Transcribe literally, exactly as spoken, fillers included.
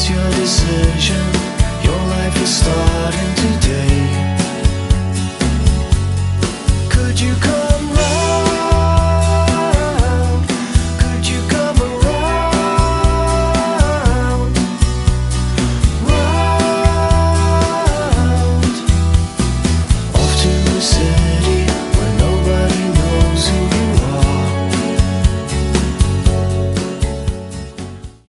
It's your decision. Your life is starting today. Could you come?